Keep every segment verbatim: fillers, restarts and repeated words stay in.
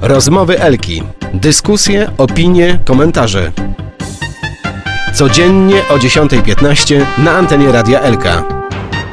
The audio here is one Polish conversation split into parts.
Rozmowy Elki. Dyskusje, opinie, komentarze. Codziennie o dziesiąta piętnaście na antenie Radia Elka.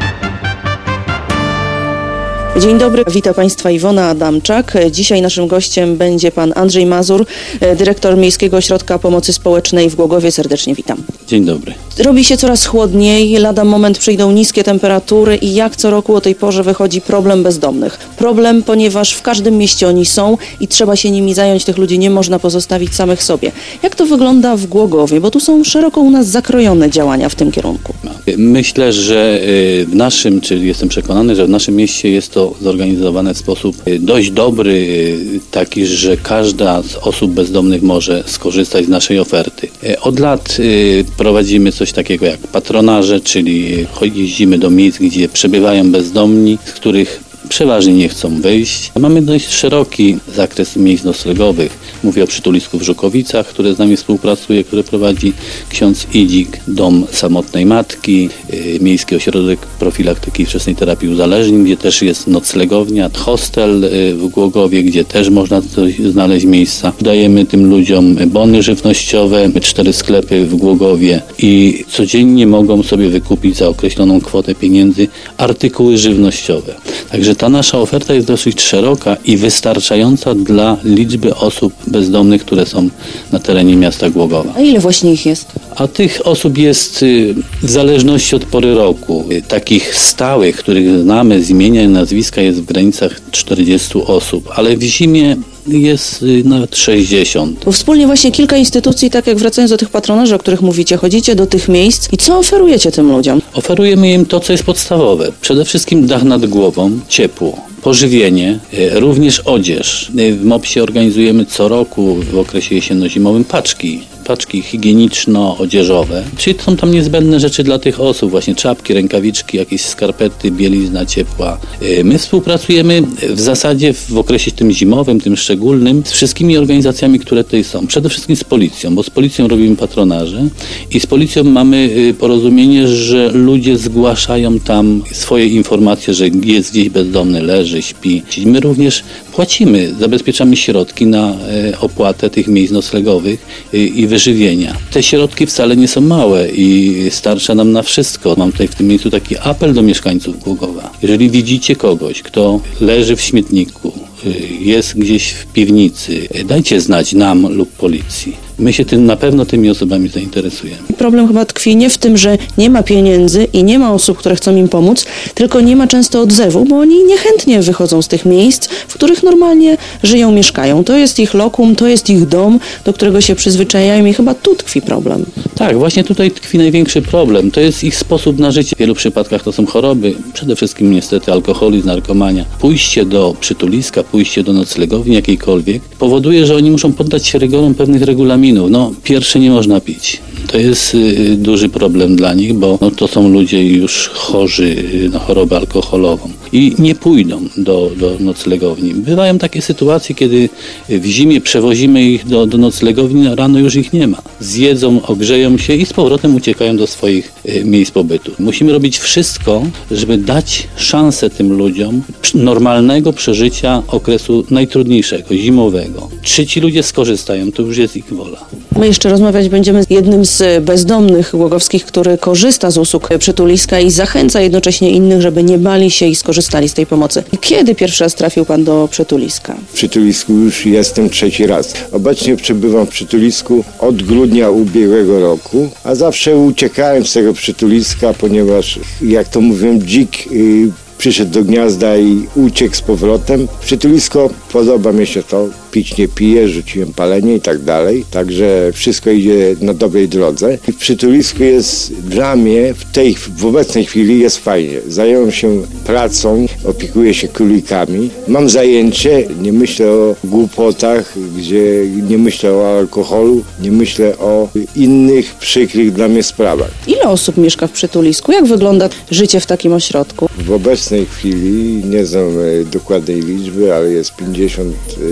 Dzień dobry, witam Państwa Iwona Adamczak. Dzisiaj naszym gościem będzie Pan Andrzej Mazur, dyrektor Miejskiego Ośrodka Pomocy Społecznej w Głogowie. Serdecznie witam. Dzień dobry. Robi się coraz chłodniej, lada moment przyjdą niskie temperatury i jak co roku o tej porze wychodzi problem bezdomnych. Problem, ponieważ w każdym mieście oni są i trzeba się nimi zająć, tych ludzi nie można pozostawić samych sobie. Jak to wygląda w Głogowie? Bo tu są szeroko u nas zakrojone działania w tym kierunku. Myślę, że w naszym, czyli jestem przekonany, że w naszym mieście jest to zorganizowane w sposób dość dobry, taki, że każda z osób bezdomnych może skorzystać z naszej oferty. Od lat prowadzimy coś takiego jak patronaże, czyli jeździmy do miejsc, gdzie przebywają bezdomni, z których przeważnie nie chcą wyjść. Mamy dość szeroki zakres miejsc noclegowych. Mówię o przytulisku w Żukowicach, które z nami współpracuje, które prowadzi ksiądz Idzik, Dom Samotnej Matki, yy, Miejski Ośrodek Profilaktyki i Wczesnej Terapii Uzależnień, gdzie też jest noclegownia, hostel yy, w Głogowie, gdzie też można coś znaleźć miejsca. Dajemy tym ludziom bony żywnościowe, cztery sklepy w Głogowie i codziennie mogą sobie wykupić za określoną kwotę pieniędzy artykuły żywnościowe. Także ta nasza oferta jest dosyć szeroka i wystarczająca dla liczby osób bezdomnych, które są na terenie miasta Głogowa. A ile właśnie ich jest? A tych osób jest w zależności od pory roku. Takich stałych, których znamy z imienia i nazwiska, jest w granicach czterdziestu osób, ale w zimie jest nawet sześćdziesiąt. Bo wspólnie właśnie kilka instytucji, tak jak wracając do tych patronaży, o których mówicie, chodzicie do tych miejsc i co oferujecie tym ludziom? Oferujemy im to, co jest podstawowe. Przede wszystkim dach nad głową, ciepło, pożywienie, również odzież. W MOPS-ie organizujemy co roku w okresie jesienno-zimowym paczki. paczki higieniczno-odzieżowe, czyli są tam niezbędne rzeczy dla tych osób, właśnie czapki, rękawiczki, jakieś skarpety, bielizna ciepła. My współpracujemy w zasadzie w okresie tym zimowym, tym szczególnym, z wszystkimi organizacjami, które tutaj są. Przede wszystkim z policją, bo z policją robimy patronaże i z policją mamy porozumienie, że ludzie zgłaszają tam swoje informacje, że jest gdzieś bezdomny, leży, śpi. My również płacimy, zabezpieczamy środki na opłatę tych miejsc noclegowych i wyżywienia. Te środki wcale nie są małe i starcza nam na wszystko. Mam tutaj w tym miejscu taki apel do mieszkańców Głogowa. Jeżeli widzicie kogoś, kto leży w śmietniku, jest gdzieś w piwnicy, dajcie znać nam lub policji. My się tym, na pewno tymi osobami zainteresujemy. Problem chyba tkwi nie w tym, że nie ma pieniędzy i nie ma osób, które chcą im pomóc, tylko nie ma często odzewu, bo oni niechętnie wychodzą z tych miejsc, w których normalnie żyją, mieszkają. To jest ich lokum, to jest ich dom, do którego się przyzwyczajają i chyba tu tkwi problem. Tak, właśnie tutaj tkwi największy problem. To jest ich sposób na życie. W wielu przypadkach to są choroby, przede wszystkim niestety alkoholizm, narkomania. Pójście do przytuliska, pójście do noclegowni jakiejkolwiek powoduje, że oni muszą poddać się rygorom pewnych regulaminów. No, pierwsze nie można pić. To jest y, duży problem dla nich, bo no, to są ludzie już chorzy y, na chorobę alkoholową i nie pójdą do, do noclegowni. Bywają takie sytuacje, kiedy w zimie przewozimy ich do, do noclegowni, a rano już ich nie ma. Zjedzą, ogrzeją się i z powrotem uciekają do swoich y, miejsc pobytu. Musimy robić wszystko, żeby dać szansę tym ludziom normalnego przeżycia okresu najtrudniejszego, zimowego. Czy ci ludzie skorzystają, to już jest ich wola. My jeszcze rozmawiać będziemy z jednym z bezdomnych głogowskich, który korzysta z usług przytuliska i zachęca jednocześnie innych, żeby nie bali się i skorzystali z tej pomocy. Kiedy pierwszy raz trafił Pan do przytuliska? W przytulisku już jestem trzeci raz. Obecnie przebywam w przytulisku od grudnia ubiegłego roku, a zawsze uciekałem z tego przytuliska, ponieważ, jak to mówią, dzik yy, przyszedł do gniazda i uciekł z powrotem. Przytulisko, podoba mi się to, pić nie piję, rzuciłem palenie i tak dalej, także wszystko idzie na dobrej drodze. I w przytulisku jest dla mnie w tej, w obecnej chwili jest fajnie. Zająłem się pracą, opiekuję się królikami. Mam zajęcie, nie myślę o głupotach, gdzie nie myślę o alkoholu, nie myślę o innych przykrych dla mnie sprawach. Ile osób mieszka w przytulisku? Jak wygląda życie w takim ośrodku? W obecnej chwili, nie znam dokładnej liczby, ale jest pięćdziesiąt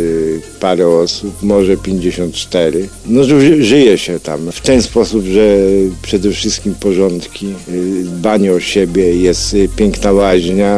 parę osób, może pięćdziesiąt cztery. No ży, żyje się tam w ten sposób, że przede wszystkim porządki, dbanie o siebie, jest piękna łaźnia,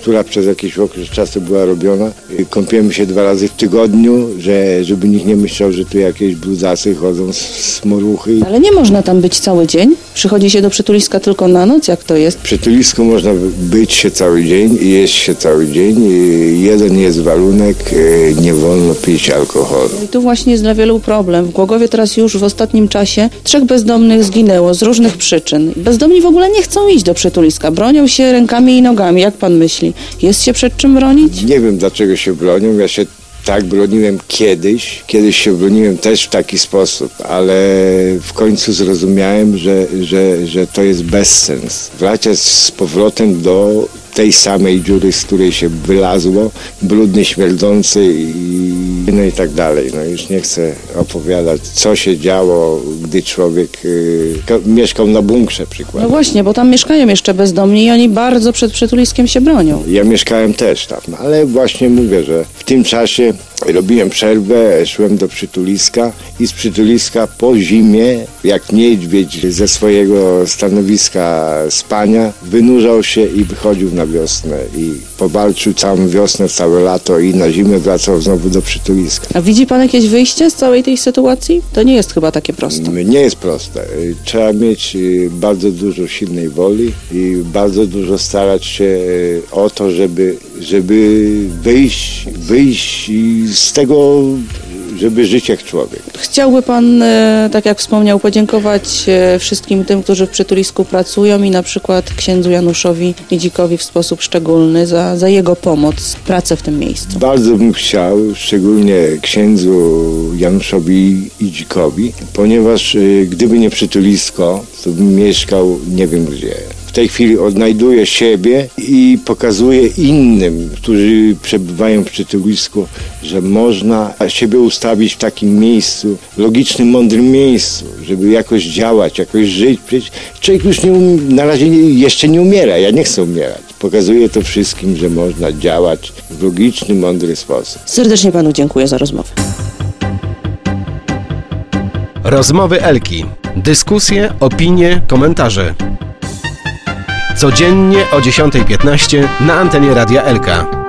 która przez jakiś okres czasu była robiona. Kąpiemy się dwa razy w tygodniu, że, żeby nikt nie myślał, że tu jakieś brudasy chodzą, smoruchy. Ale nie można tam być cały dzień? Przychodzi się do przytuliska tylko na noc? Jak to jest? W przytulisku można być się cały dzień i jeść się cały dzień. Jeden jest warunek, nie wolno pić alkoholu. I tu właśnie jest dla wielu problem. W Głogowie teraz już w ostatnim czasie trzech bezdomnych zginęło z różnych przyczyn. Bezdomni w ogóle nie chcą iść do przytuliska. Bronią się rękami i nogami. Jak pan myśli? Jest się przed czym bronić? Nie wiem, dlaczego się bronią. Ja się tak broniłem kiedyś. Kiedyś się broniłem też w taki sposób, ale w końcu zrozumiałem, że, że, że to jest bezsens. Wracać z powrotem do tej samej dziury, z której się wylazło, brudny, śmierdzący i, no i tak dalej. No już nie chcę opowiadać, co się działo, gdy człowiek y, mieszkał na bunkrze przykładowo. No właśnie, bo tam mieszkają jeszcze bezdomni i oni bardzo przed przytuliskiem się bronią. Ja mieszkałem też tam, ale właśnie mówię, że w tym czasie robiłem przerwę, szłem do przytuliska i z przytuliska po zimie, jak niedźwiedź ze swojego stanowiska spania, wynurzał się i wychodził na wiosnę i powalczył całą wiosnę, całe lato i na zimę wracał znowu do przytuliska. A widzi pan jakieś wyjście z całej tej sytuacji? To nie jest chyba takie proste. Nie jest proste. Trzeba mieć bardzo dużo silnej woli i bardzo dużo starać się o to, żeby, żeby wyjść, wyjść z tego, żeby żyć jak człowiek. Chciałby pan, tak jak wspomniał, podziękować wszystkim tym, którzy w przytulisku pracują i na przykład księdzu Januszowi Idzikowi w sposób szczególny za, za jego pomoc, pracę w tym miejscu. Bardzo bym chciał, szczególnie księdzu Januszowi Idzikowi, ponieważ gdyby nie przytulisko, to bym mieszkał nie wiem gdzie. W tej chwili odnajduję siebie i pokazuję innym, którzy przebywają w przytulisku, że można siebie ustawić w takim miejscu, logicznym, mądrym miejscu, żeby jakoś działać, jakoś żyć. Przecież człowiek już nie um, na razie nie, jeszcze nie umiera, ja nie chcę umierać. Pokazuję to wszystkim, że można działać w logiczny, mądry sposób. Serdecznie panu dziękuję za rozmowę. Rozmowy Elki. Dyskusje, opinie, komentarze. Codziennie o dziesiąta piętnaście na antenie Radia Elka.